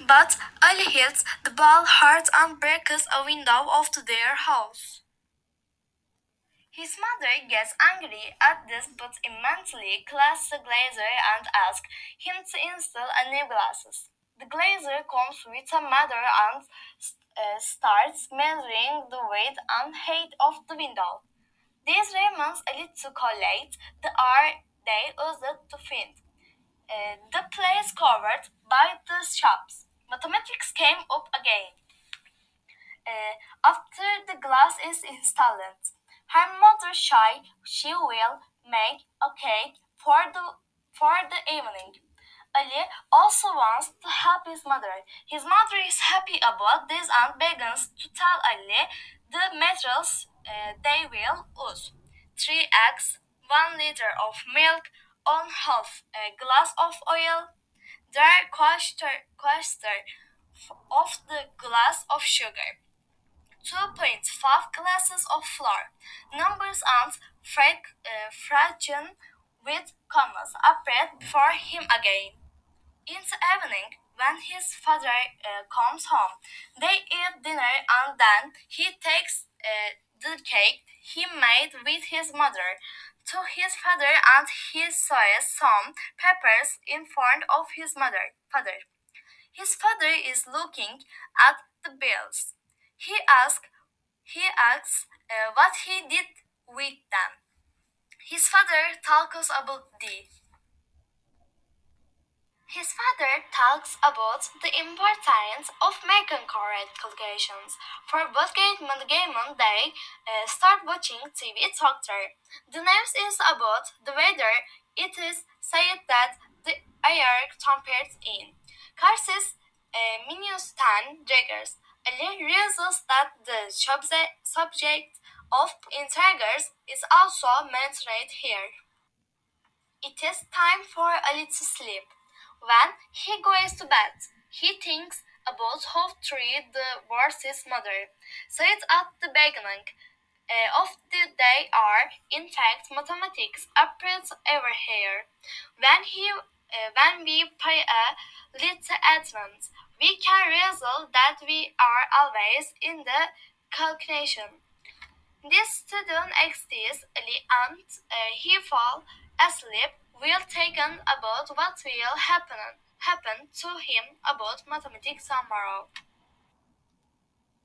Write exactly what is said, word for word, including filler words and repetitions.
But Ali hits the ball hard and breaks a window of their house. His mother gets angry at this but immediately calls the glazier and asks him to install a new glasses. The glazier comes with a meter and uh, starts measuring the weight and height of the window. This reminds a little collate the air they used to find. Uh, the place covered by the shops. Mathematics came up again. Uh, after the glass is installed, her mother shy she will make a cake for the for the evening. Ali also wants to help his mother. His mother is happy about this and begins to tell Ali the materials uh, they will use: three eggs, one liter of milk, one half a glass of oil, their quarter quarter of the glass of sugar, two point five glasses of flour, numbers and fra- uh, fraction with commas appeared before him again. In the evening, when his father uh, comes home, they eat dinner and then he takes uh, the cake he made with his mother to his father and he says some peppers in front of his mother father. His father is looking at the bills. He asks he asks uh, what he did with them. His father talks about the His father talks about the importance of making correct calculations. For Budget Gamon, they uh, start watching T V Doctor. The news is about the weather. It is said that the air temperature in Karsis uh, minus ten degrees. Ali realizes that the subject subject of integers is also mentioned here. It is time for Ali to sleep. When he goes to bed, he thinks about how to treat the horse's mother. Said at the beginning uh, of the day are, in fact, mathematics appears over here. When he uh, when we pay a little attention, we can realize that we are always in the calculation. This student exists and uh, he fall asleep while thinking about what will happen happen to him about mathematics tomorrow.